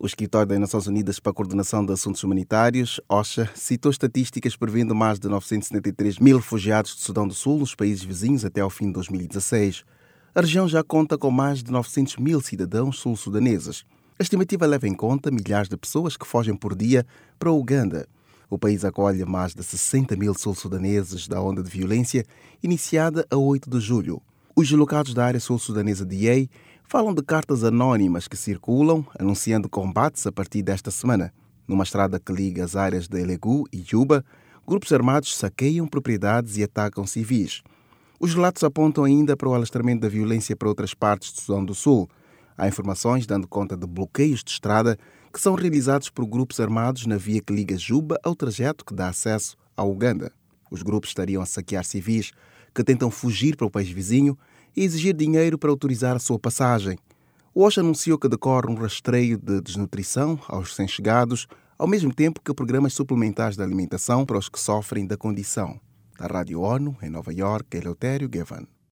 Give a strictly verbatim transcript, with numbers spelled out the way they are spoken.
O Escritório das Nações Unidas para a Coordenação de Assuntos Humanitários, OCHA, citou estatísticas prevendo mais de novecentos e setenta e três mil refugiados do Sudão do Sul nos países vizinhos até ao fim de dois mil e dezasseis. A região já conta com mais de novecentos mil cidadãos sul-sudaneses. A estimativa leva em conta milhares de pessoas que fogem por dia para o Uganda. O país acolhe mais de sessenta mil sul-sudaneses da onda de violência iniciada a oito de julho. Os deslocados da área sul-sudanesa de Yei falam de cartas anónimas que circulam, anunciando combates a partir desta semana. Numa estrada que liga as áreas de Elegu e Juba, grupos armados saqueiam propriedades e atacam civis. Os relatos apontam ainda para o alastramento da violência para outras partes do Sudão do Sul. Há informações dando conta de bloqueios de estrada que são realizados por grupos armados na via que liga Juba ao trajeto que dá acesso ao Uganda. Os grupos estariam a saquear civis que tentam fugir para o país vizinho e exigir dinheiro para autorizar a sua passagem. O OCHA anunciou que decorre um rastreio de desnutrição aos recém-chegados, ao mesmo tempo que programas suplementares de alimentação para os que sofrem da condição. Da Rádio ONU, em Nova Iorque, Eleutério Gavan.